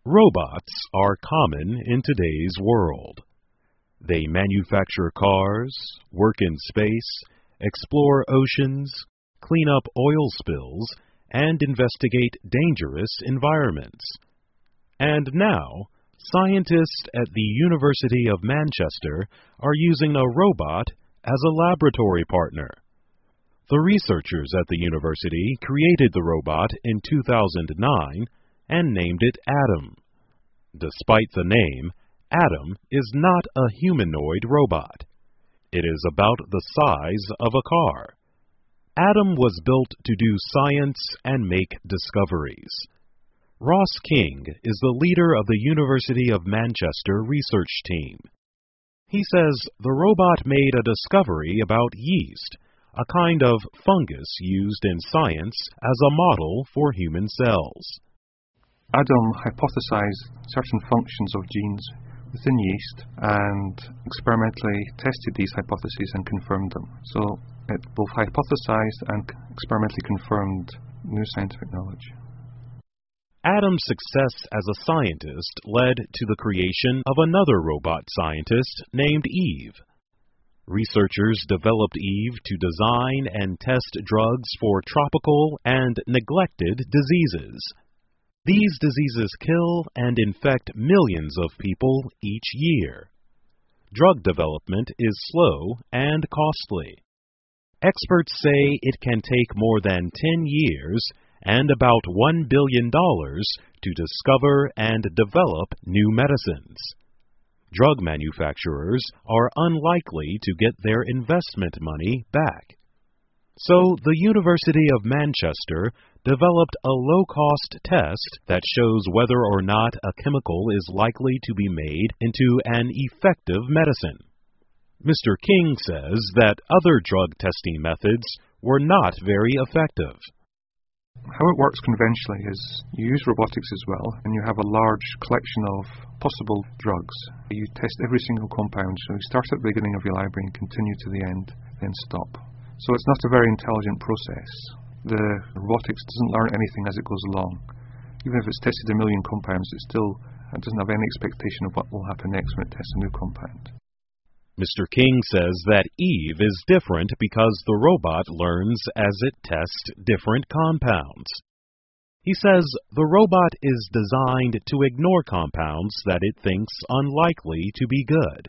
Robots are common in today's world. They manufacture cars, work in space, explore oceans, clean up oil spills, and investigate dangerous environments. And now, scientists at the University of Manchester are using a robot as a laboratory partner. The researchers at the university created the robot in 2009 and named it Adam. Despite the name, Adam is not a humanoid robot. It is about the size of a car. Adam was built to do science and make discoveries. Ross King is the leader of the University of Manchester research team. He says the robot made a discovery about yeast, a kind of fungus used in science as a model for human cells. Adam hypothesized certain functions of genes within yeast and experimentally tested these hypotheses and confirmed them. So it both hypothesized and experimentally confirmed new scientific knowledge. Adam's success as a scientist led to the creation of another robot scientist named Eve. Researchers developed Eve to design and test drugs for tropical and neglected diseases. These diseases kill and infect millions of people each year. Drug development is slow and costly. Experts say it can take more than 10 years and about $1 billion to discover and develop new medicines. Drug manufacturers are unlikely to get their investment money back. So the University of Manchester developed a low-cost test that shows whether or not a chemical is likely to be made into an effective medicine. Mr. King says that other drug testing methods were not very effective. How it works conventionally is you use robotics as well, and you have a large collection of possible drugs. You test every single compound, so you start at the beginning of your library and continue to the end, then stop. So it's not a very intelligent process. The robotics doesn't learn anything as it goes along. Even if it's tested a million compounds, it doesn't have any expectation of what will happen next when it tests a new compound. Mr. King says that Eve is different because the robot learns as it tests different compounds. He says the robot is designed to ignore compounds that it thinks unlikely to be good.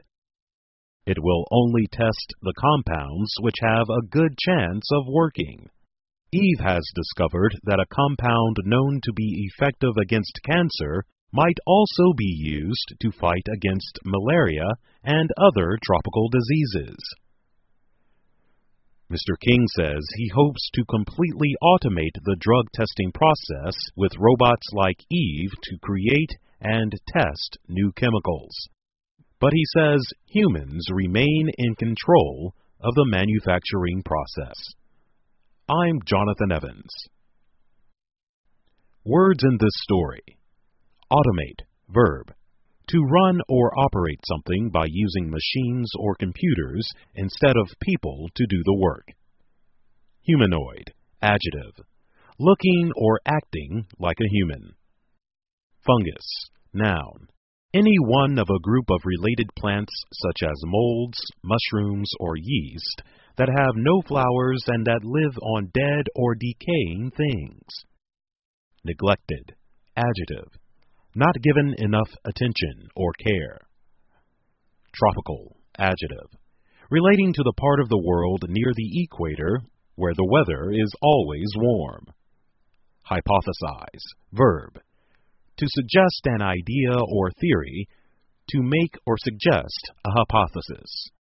It will only test the compounds which have a good chance of working. Eve has discovered that a compound known to be effective against cancer might also be used to fight against malaria and other tropical diseases. Mr. King says he hopes to completely automate the drug testing process with robots like Eve to create and test new chemicals. But he says humans remain in control of the manufacturing process. I'm Jonathan Evans. Words in this story. Automate, verb. To run or operate something by using machines or computers instead of people to do the work. Humanoid, adjective. Looking or acting like a human. Fungus, noun. Any one of a group of related plants such as molds, mushrooms, or yeast that have no flowers and that live on dead or decaying things. Neglected, adjective. Not given enough attention or care. Tropical, adjective. Relating to the part of the world near the equator where the weather is always warm. Hypothesize, verb. To suggest an idea or theory, to make or suggest a hypothesis.